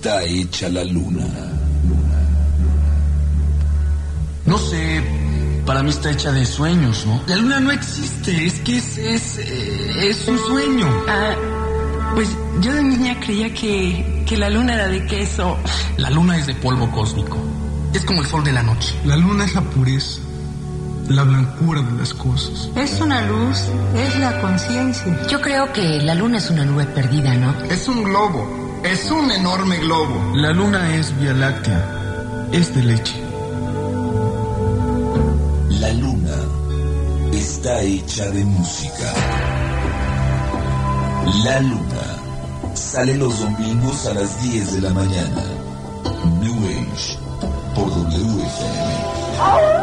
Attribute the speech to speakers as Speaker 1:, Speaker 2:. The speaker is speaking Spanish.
Speaker 1: está hecha la luna?
Speaker 2: No sé, para mí está hecha de sueños, ¿no? La luna no existe, es que es un sueño.
Speaker 3: Pues yo de niña creía que la luna era de queso.
Speaker 2: La luna es de polvo cósmico. Es como el sol de la noche.
Speaker 4: La luna es la pureza, la blancura de las cosas.
Speaker 5: Es una luz, es la conciencia.
Speaker 6: Yo creo que la luna es una nube perdida, ¿no?
Speaker 7: Es un globo, es un enorme globo.
Speaker 2: La luna es Vía Láctea, es de leche.
Speaker 1: La luna está hecha de música. La luna sale los domingos a las 10 de la mañana. New Age por WFM.